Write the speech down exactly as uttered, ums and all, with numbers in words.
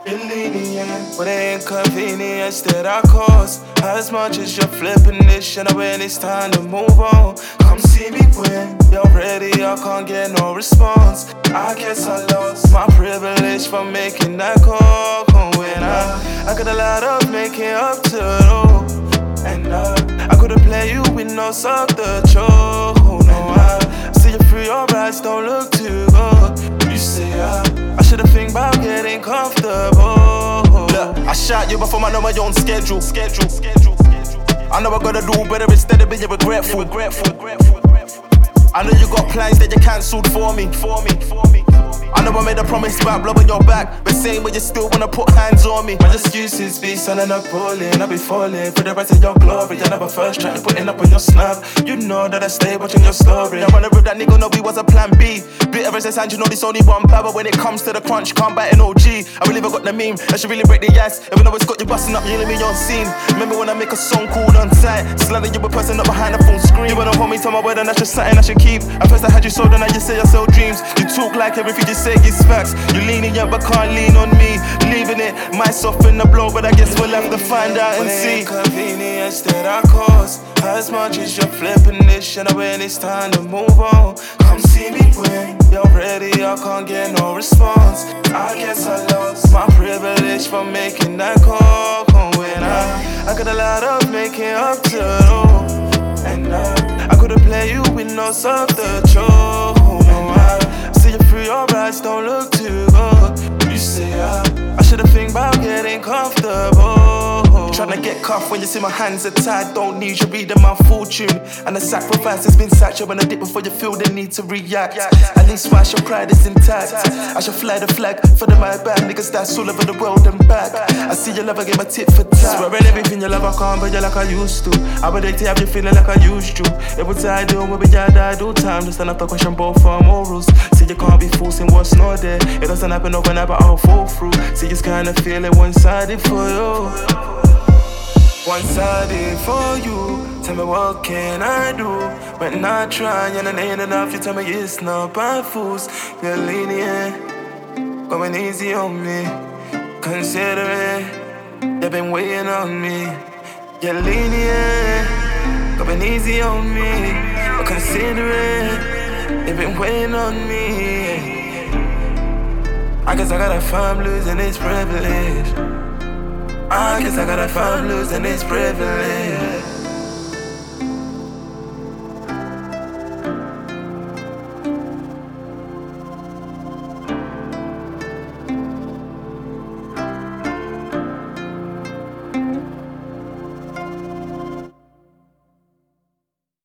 You're lenient with the inconvenience that I cause. As much as you're flipping this shit, when it's time to move on. Come see me when you're ready, I can't get no response. I guess I lost my privilege for making that call. When I, I got a lot of making up to do. And uh, I couldn't play you with no subterfuge. No, I see you through your eyes, don't look too good. You say uh, I should've think about getting comfortable. Look, I shot you before I know my own schedule. Schedule, schedule, schedule. I know I gotta do better instead of being regretful. Regretful, regretful, regretful. I know you got plans that you cancelled for me, for me, for me. I know I made a promise about blowing your back, but saying when you still wanna put hands on me. My excuses be selling up rolling, I be falling for the rest of your glory. I never first tried putting up on your snap. You know that I stay watching your story. I wanna rip that nigga, know we was a plan B. Bit ever since hand, you know this only one bad, but when it comes to the crunch, can't bite an O G. I really got the meme, I should really break the ass. Even though it's got you busting up, yelling me on scene. Remember when I make a song called Untight? Slamming you a person up behind the phone screen. You wanna hold me to my word and that's just something I should keep. At first I had you sold and now you say I sell dreams. You talk like everything you say is facts. You leaning yeah, but can't lean on me. Leaving it, might soften the blow, but I guess we'll have to find out and see. Inconvenience that I cause. As much as you're flipping this shit, when it's time to move on. Come see me when you're ready, I can't get no response. I guess I lost my privilege for making that call. When I, I got a lot of making up to do. And uh, I couldn't play you with no subterfuge. No, I see you through your eyes, don't look too good. You say uh, I should've think about getting comfortable. Tryna get cuffed when you see my hands are tied. Don't need you reading my fortune. And the sacrifice has been such when I dip before you feel the need to react. At least while your pride is intact, I should fly the flag for the my bad niggas that's all over the world and back. I see you love, I give a tip for tat. Swearing everything you love, I can't but you like I used to. I would like to have you feeling like I used to. Every time I do, when we die, I do time. Just enough to question both our morals. See you can't be forcing what's not there. It doesn't happen overnight, but I'll fall through. See you kinda feeling one-sided for you. One-sided for you. Tell me what can I do when I try and it ain't enough. You tell me it's not by fools. You're lenient, going easy on me. Consider it, you've been waiting on me. You're lenient, going easy on me. Consider it, you've been waiting on me. I guess I gotta find losing this privilege. I guess I gotta find losing this privilege.